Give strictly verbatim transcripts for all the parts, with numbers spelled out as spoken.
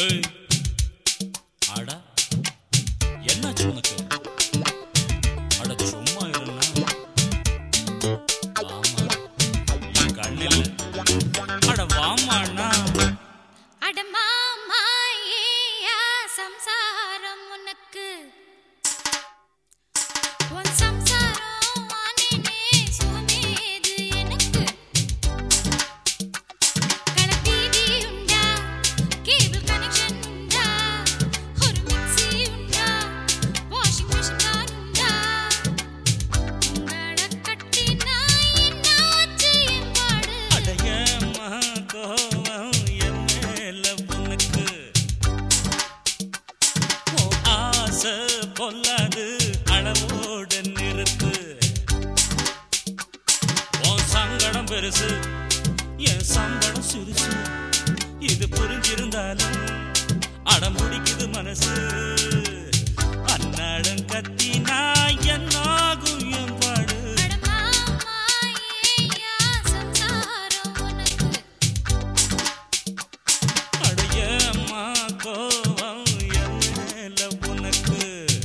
அடா என்னாச்சு உனக்கு? அட சும்மா இருந்தா ஆமா என் கண்ணில் அட வாமாண்ணா அட மாமா ஏயா சம்சாரம் உனக்கு உன் சம்சாரம் ஆனேனே சுகமேது எனக்கு கல டிவி உண்டா கேபிள் கனெக்ஷன் உண்டா ஒரு மிக்ஸி உண்டா வாஷிங் மிஷின் உண்டா உங்கள கட்டி நான் என்னாச்சு என் பாடு அடையம்மா கோவம் என் மேல உனக்கு ஓ ஆசை பொல்லாது அளவோட நிறுத்து உன் சங்கடம் பெருசு என் சம்பளம் சிறுசு இது புரிஞ்சிருந்தாலும் அடம் பிடிக்குது மனசு அன்னாடம் கத்தி நான் என்னாகும் என் பாடு அட மாமா ஏயா சம்சாரம் உனக்கு அடையம்மா கோவம் என் மேல உனக்கு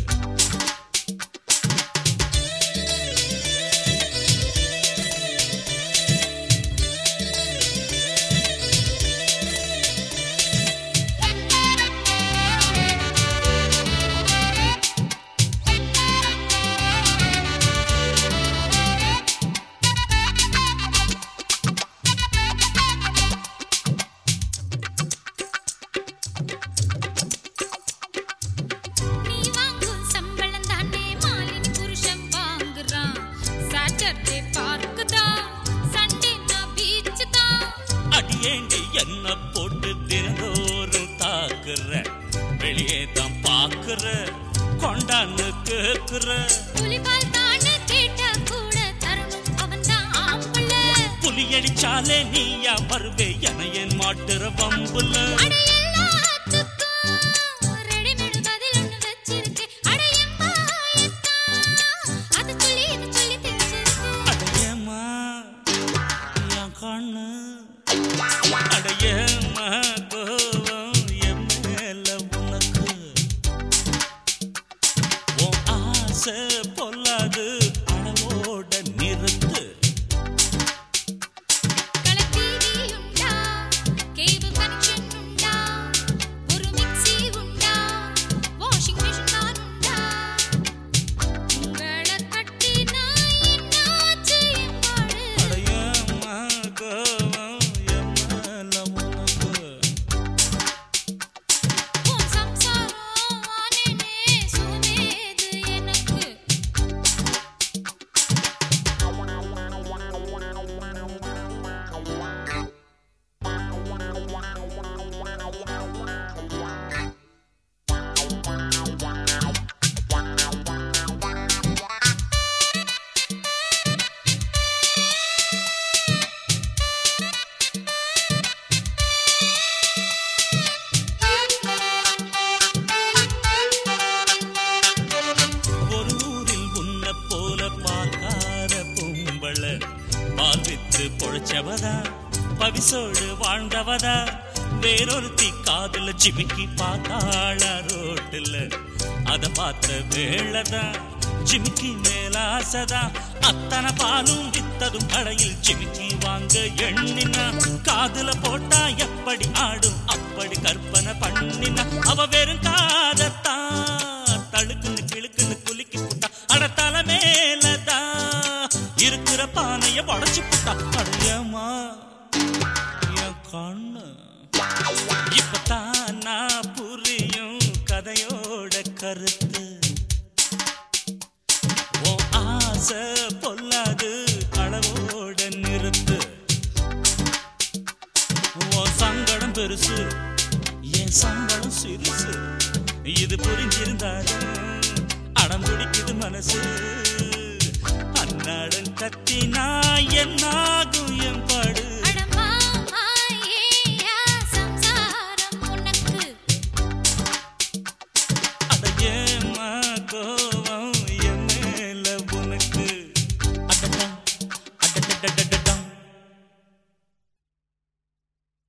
நீ வாங்கும் சம்பளம் தானே மாலினி புருஷன் வாங்குறான் சாட்டர்டே பார்க்கு தான் சண்டே நான் பீச் தான் அடியேண்டி என்ன போட்டு தினந்தோறும் தாக்குற வெளியே தான் பாக்குற கொண்டான்னு கேக்குற புலிபால் தானே கேட்டா கூட தரணும் அவன் தான் ஆம்பள புலியடிச்சாலே நீயா வருவே என என் மாட்டுற வம்புல அட எல்லாத்துக்கும் ரெடிமேட் பதில் ஒன்று வச்சிருக்கேன் அட எம்மா அது சொல்லி இது சொல்லி தெரிஞ்சிருக்கு அடையம்மா என் கண்ணு அடையம்மா கோவம் என் மேல உனக்கு உன் ஆசை பொல்லாது அளவோட நிறுத்து கல டிவி உண்டா கேபிள் கனெக்ஷன் உண்டா ஒரு மிக்ஸி உண்டா வாஷிங் மிஷின் உண்டா உங்கள கட்டி நான் என்னாச்சு என் பாடு அடையம்மா கோவம் என் மேல உனக்கு உன் சம்சாரம் ஆனேனே சுகமேது எனக்கு ஒரு ஊரில் உன்ன போல பால்கார பொம்பள பால் வித்து பொழைச்சவதா பவிசோடு வாழ்ந்தவதா வேறொருத்தி காதுல ஜிமிக்கி பார்த்தாள ரோட்டுல அத பார்த்த வேளதா ஜிமிக்கி மேல ஆசதா அத்தனை பாலும் வித்ததும் கடையில் ஜிமிக்கி வாங்க எண்ணினா காதுல போட்டா எப்படி ஆடும் அப்படி கற்பனை பண்ணினா அவ வெறும் காதத்தான் தழுக்குன்னு கிழுக்குன்னு குலுக்கி புட்டா அட தலை மேலதான் இருக்கிற பானைய உடச்சு புட்டா அடையம்மா என் கண்ணு இப்பதான் நான் புரியும் கதையோட கருத்து ஓ ஆசை பொல்லாது அளவோட நிறுத்து ஓ சங்கடம் பெருசு என் சம்பளம் சிறுசு இது புரிஞ்சிருந்தாலும் அடம் பிடிக்குது மனசு அன்னாடம் கத்தி நான் என்னாகும் என்